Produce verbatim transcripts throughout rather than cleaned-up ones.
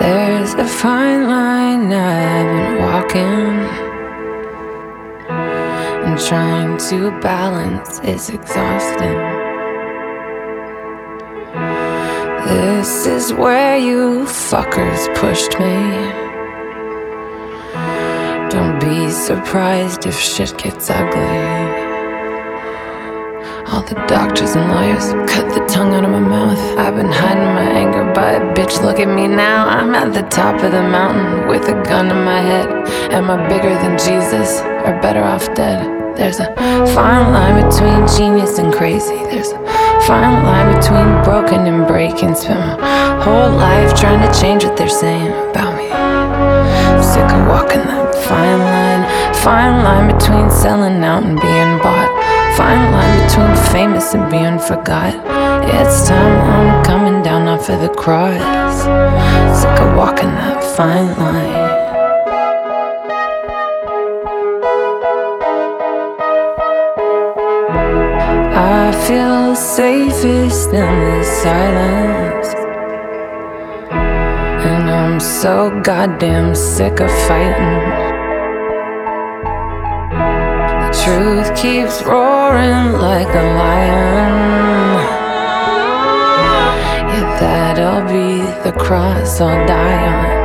There's a fine line I've been walking, and trying to balance is exhausting. This is where you fuckers pushed me. Don't be surprised if shit gets ugly. All the doctors and lawyers cut the tongue out of my mouth. I've been hiding my anger, but bitch, look at me now. I'm at the top of the mountain with a gun in my head. Am I bigger than Jesus, or better off dead? There's a fine line between genius and crazy. There's a fine line between broken and breaking. Spent my whole life trying to change what they're saying about me. Sick of walking that fine line. Fine line between selling out and being bought. Fine line between famous and being forgot. It's time I'm coming down off of the cross. Sick of walking that fine line. I feel safest in the silence, and I'm so goddamn sick of fighting. Truth keeps roaring like a lion. Yeah, that'll be the cross I'll die on.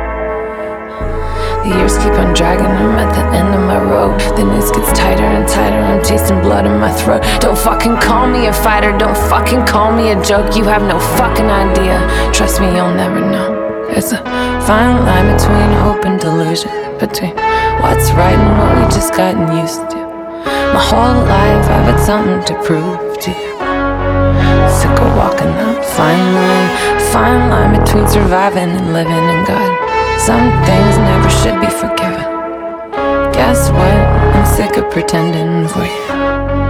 The years keep on dragging, I'm at the end of my rope. The noose gets tighter and tighter, I'm tasting blood in my throat. Don't fucking call me a fighter, don't fucking call me a joke. You have no fucking idea, trust me, you'll never know. There's a fine line between hope and delusion, between what's right and what we just gotten used to. My whole life I've had something to prove to you. Sick of walking that fine line. Fine line between surviving and living in God. Some things never should be forgiven. Guess what? I'm sick of pretending for you.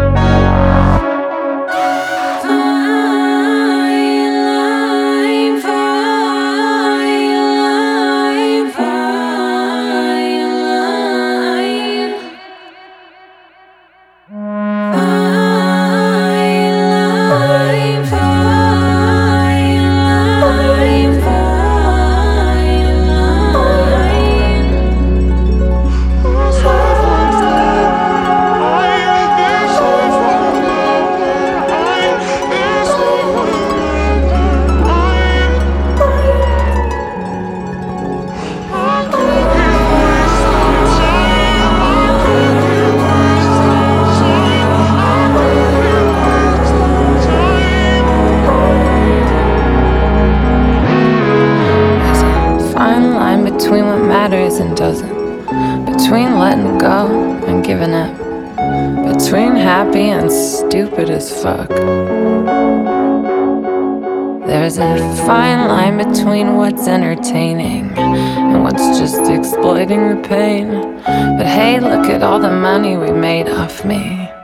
Between what matters and doesn't, between letting go and giving up, between happy and stupid as fuck. There's a fine line between what's entertaining and what's just exploiting the pain. But hey, look at all the money we made off me.